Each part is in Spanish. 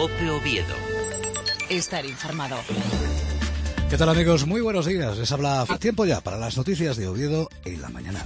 COPE Oviedo. Estar informado. ¿Qué tal, amigos? Muy buenos días. Les habla tiempo ya para las noticias de Oviedo en la mañana.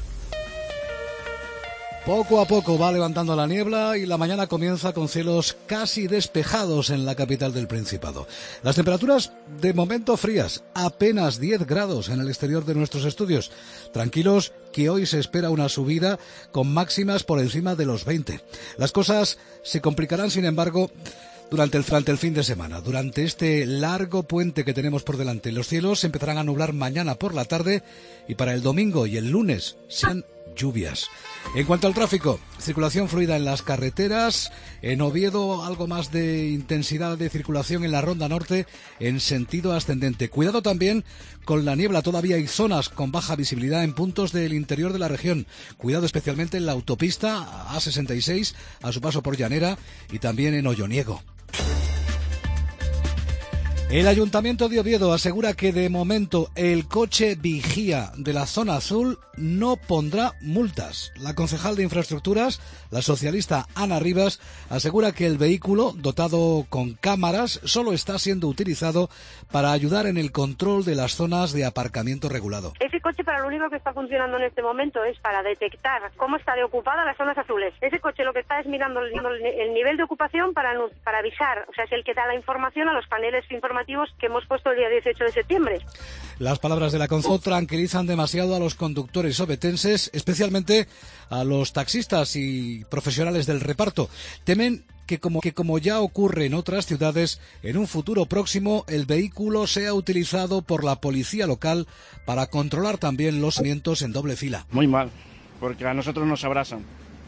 Poco a poco va levantando la niebla y la mañana comienza con cielos casi despejados en la capital del Principado. Las temperaturas de momento frías, apenas 10 grados en el exterior de nuestros estudios. Tranquilos, que hoy se espera una subida con máximas por encima de los 20. Las cosas se complicarán, sin embargo, durante el fin de semana. Durante este largo puente que tenemos por delante, los cielos se empezarán a nublar mañana por la tarde y para el domingo y el lunes serán lluvias. En cuanto al tráfico, circulación fluida en las carreteras. En Oviedo, algo más de intensidad de circulación en la Ronda Norte en sentido ascendente. Cuidado también con la niebla. Todavía hay zonas con baja visibilidad en puntos del interior de la región. Cuidado especialmente en la autopista A66 a su paso por Llanera y también en Olloniego. El Ayuntamiento de Oviedo asegura que de momento el coche vigía de la zona azul no pondrá multas. La concejal de Infraestructuras, la socialista Ana Rivas, asegura que el vehículo dotado con cámaras solo está siendo utilizado para ayudar en el control de las zonas de aparcamiento regulado. Ese coche para lo único que está funcionando en este momento es para detectar cómo está de ocupada las zonas azules. Ese coche lo que está es mirando el nivel de ocupación para avisar, o sea, es el que da la información a los paneles informativos que hemos puesto el día 18 de septiembre. Las palabras de la concejal tranquilizan demasiado a los conductores ovetenses, especialmente a los taxistas y profesionales del reparto. Temen que como ya ocurre en otras ciudades, en un futuro próximo el vehículo sea utilizado por la policía local para controlar también los movimientos en doble fila. Muy mal, porque a nosotros nos abrasan,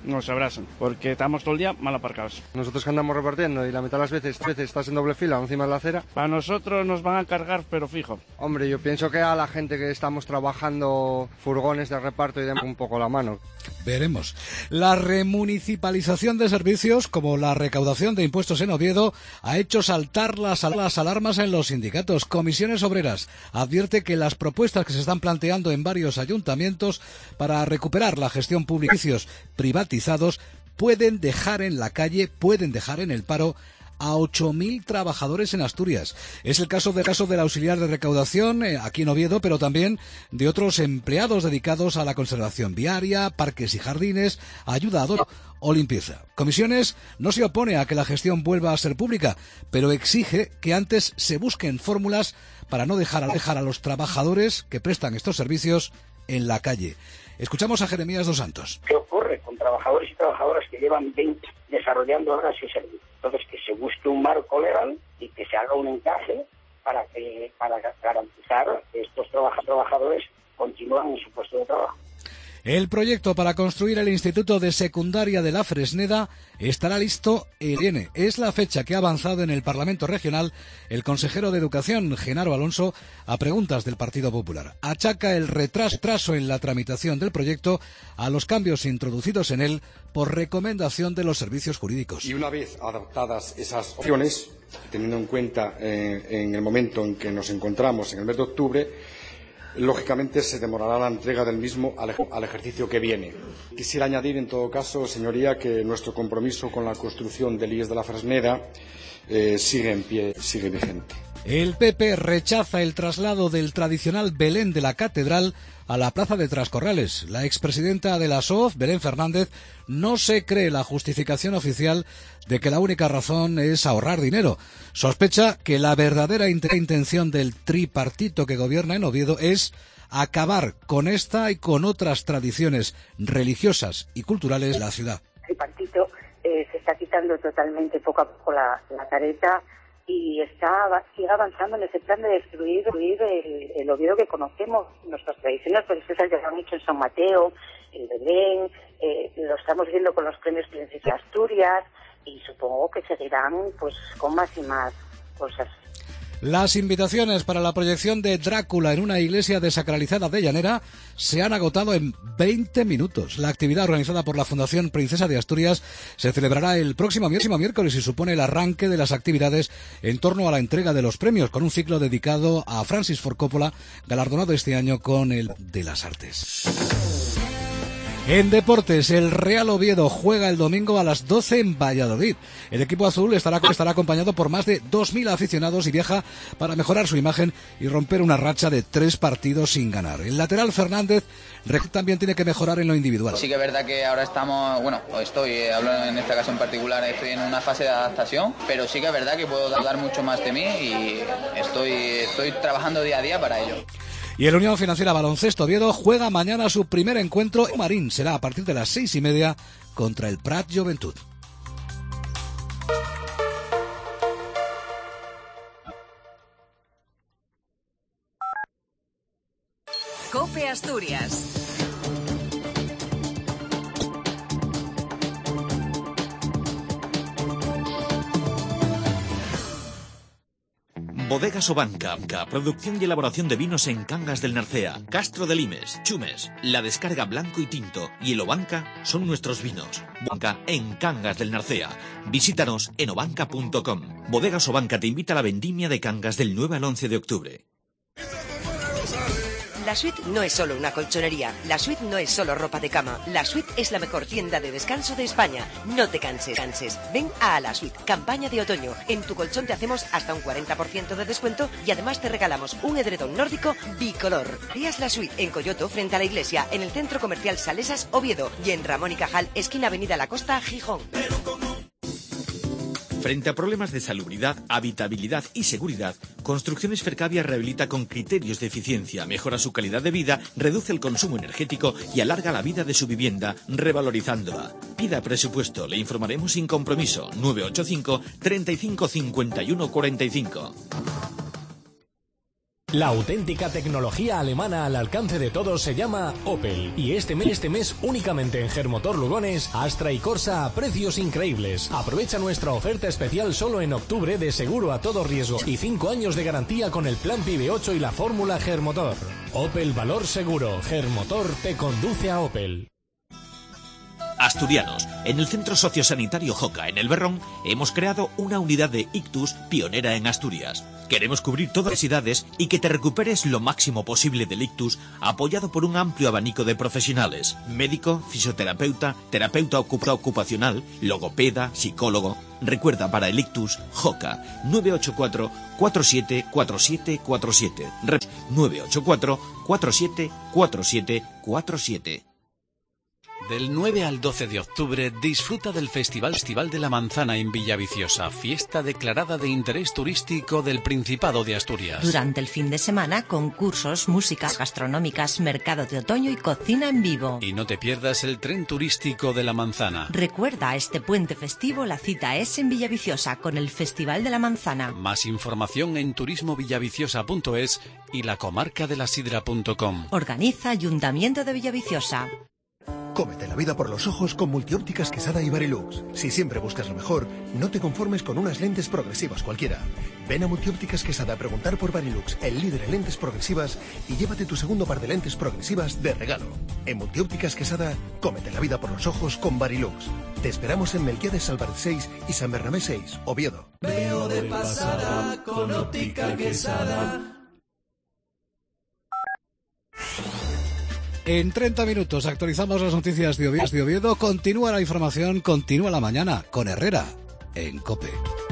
porque estamos todo el día mal aparcados. Nosotros que andamos repartiendo y la mitad de las veces estás en doble fila encima de la acera. Para nosotros nos van a cargar, pero fijo. Hombre, yo pienso que a la gente que estamos trabajando furgones de reparto y demos un poco la mano. Veremos. La remunicipalización de servicios, como la recaudación de impuestos en Oviedo, ha hecho saltar las alarmas en los sindicatos. Comisiones Obreras advierte que las propuestas que se están planteando en varios ayuntamientos para recuperar la gestión pública de servicios privatizados pueden dejar en la calle, pueden dejar en el paro a 8.000 trabajadores en Asturias. Es el caso del auxiliar de recaudación aquí en Oviedo, pero también de otros empleados dedicados a la conservación viaria, parques y jardines, ayuda o limpieza. Comisiones no se opone a que la gestión vuelva a ser pública, pero exige que antes se busquen fórmulas para no dejar a los trabajadores que prestan estos servicios en la calle. Escuchamos a Jeremías dos Santos. ¿Qué ocurre con trabajadores y trabajadoras que llevan 20 desarrollando ahora ese servicio? Entonces, que se busque un marco legal y que se haga un encaje para garantizar que estos trabajadores continúen en su puesto de trabajo. El proyecto para construir el Instituto de Secundaria de la Fresneda estará listo el viene. Es la fecha que ha avanzado en el Parlamento Regional el consejero de Educación, Genaro Alonso, a preguntas del Partido Popular. Achaca el retraso en la tramitación del proyecto a los cambios introducidos en él por recomendación de los servicios jurídicos. Y una vez adoptadas esas opciones, teniendo en cuenta en el momento en que nos encontramos, en el mes de octubre, lógicamente se demorará la entrega del mismo al ejercicio que viene. Quisiera añadir, en todo caso, señoría, que nuestro compromiso con la construcción del IES de la Fresneda sigue en pie, sigue vigente. El PP rechaza el traslado del tradicional Belén de la Catedral a la plaza de Trascorrales. La expresidenta de la SOF, Belén Fernández, no se cree la justificación oficial de que la única razón es ahorrar dinero. Sospecha que la verdadera intención del tripartito que gobierna en Oviedo es acabar con esta y con otras tradiciones religiosas y culturales de la ciudad. El tripartito se está quitando totalmente poco a poco la careta y sigue avanzando en ese plan de destruir el Oviedo que conocemos, nuestras tradiciones religiosas ya lo han hecho en San Mateo, el Belén, lo estamos viendo con los premios Princesa de Asturias y supongo que seguirán pues con más y más cosas. Las invitaciones para la proyección de Drácula en una iglesia desacralizada de Llanera se han agotado en 20 minutos. La actividad organizada por la Fundación Princesa de Asturias se celebrará el próximo miércoles y supone el arranque de las actividades en torno a la entrega de los premios, con un ciclo dedicado a Francis Ford Coppola, galardonado este año con el de las Artes. En deportes, el Real Oviedo juega el domingo a las 12 en Valladolid. El equipo azul estará acompañado por más de 2.000 aficionados y viaja para mejorar su imagen y romper una racha de 3 partidos sin ganar. El lateral Fernández también tiene que mejorar en lo individual. Sí que es verdad que ahora estamos, hablo en esta ocasión en particular, estoy en una fase de adaptación, pero sí que es verdad que puedo dar mucho más de mí y estoy trabajando día a día para ello. Y el Unión Financiera Baloncesto Oviedo juega mañana su primer encuentro en Marín. Será a partir de las 6:30 contra el Prat Joventut. COPE Asturias. Bodegas Obanca, producción y elaboración de vinos en Cangas del Narcea, Castro de Limes, Chumes, La Descarga Blanco y Tinto y el Obanca son nuestros vinos. Obanca en Cangas del Narcea. Visítanos en obanca.com. Bodegas Obanca te invita a la vendimia de Cangas del 9 al 11 de octubre. La Suite no es solo una colchonería, la Suite no es solo ropa de cama, la Suite es la mejor tienda de descanso de España. No te canses. Ven a La Suite, campaña de otoño. En tu colchón te hacemos hasta un 40% de descuento y además te regalamos un edredón nórdico bicolor. Días La Suite en Coyoto, frente a la iglesia, en el Centro Comercial Salesas, Oviedo, y en Ramón y Cajal, esquina Avenida La Costa, Gijón. Frente a problemas de salubridad, habitabilidad y seguridad, Construcciones Fercavia rehabilita con criterios de eficiencia, mejora su calidad de vida, reduce el consumo energético y alarga la vida de su vivienda, revalorizándola. Pida presupuesto, le informaremos sin compromiso. 985 35 51 45. La auténtica tecnología alemana al alcance de todos se llama Opel. Y este mes únicamente en Germotor Lugones, Astra y Corsa a precios increíbles. Aprovecha nuestra oferta especial solo en octubre de seguro a todo riesgo y 5 años de garantía con el plan PIB 8 y la fórmula Germotor. Opel Valor Seguro. Germotor te conduce a Opel. Asturianos, en el Centro Sociosanitario Joca, en El Berrón, hemos creado una unidad de ictus pionera en Asturias. Queremos cubrir todas las necesidades y que te recuperes lo máximo posible del ictus, apoyado por un amplio abanico de profesionales: médico, fisioterapeuta, terapeuta ocupacional, logopeda, psicólogo. Recuerda, para el ictus, Joca, 984 47 47 47. 984 47 47 47. Del 9 al 12 de octubre disfruta del Festival de la Manzana en Villaviciosa, fiesta declarada de interés turístico del Principado de Asturias. Durante el fin de semana, concursos, músicas gastronómicas, mercado de otoño y cocina en vivo. Y no te pierdas el tren turístico de la Manzana. Recuerda, este puente festivo la cita es en Villaviciosa con el Festival de la Manzana. Más información en turismovillaviciosa.es y lacomarcadelasidra.com. Organiza Ayuntamiento de Villaviciosa. Cómete la vida por los ojos con Multiópticas Quesada y Varilux. Si siempre buscas lo mejor, no te conformes con unas lentes progresivas cualquiera. Ven a Multiópticas Quesada a preguntar por Varilux, el líder en lentes progresivas, y llévate tu segundo par de lentes progresivas de regalo. En Multiópticas Quesada, cómete la vida por los ojos con Varilux. Te esperamos en Melquiades Álvarez 6 y San Bernabé 6, Oviedo. Veo de pasada con Óptica Quesada. En 30 minutos actualizamos las noticias de Oviedo. Continúa la información, continúa la mañana con Herrera en COPE.